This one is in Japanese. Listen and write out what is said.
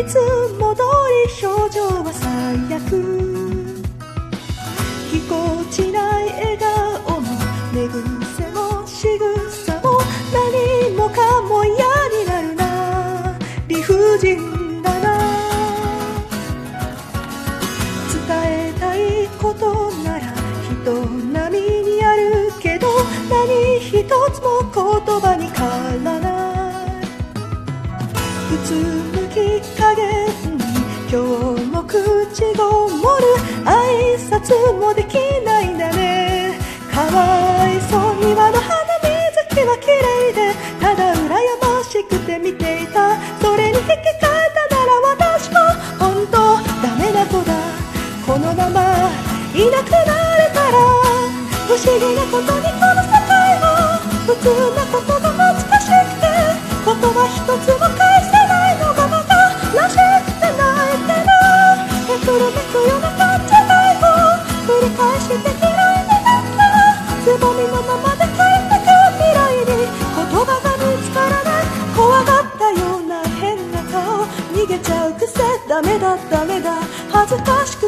いつも通り表情は最悪。ぎこちない笑顔も寝癖も仕草も何もかも嫌になるな。理不尽だな。伝えたいことなら人並みにあるけど、何一つも言葉に変わらない。うつむき加減に今日も口ごもる。挨拶もできないんだね。かわいそうに輪の花水木は綺麗で、ただ羨ましくて見ていた。それに引き換えたなら私も本当ダメな子だ。このままいなくなれたら。不思議なことにこの世界は普通なことが難しくて、言葉一つも返せないのが馬鹿らしくて泣いてる。めくるめくような勘違いを繰り返して嫌いになったら、つぼみのままで帰ってく未来に言葉が見つからない。怖がったような変な顔逃げちゃう癖。ダメだダメだ恥ずかしく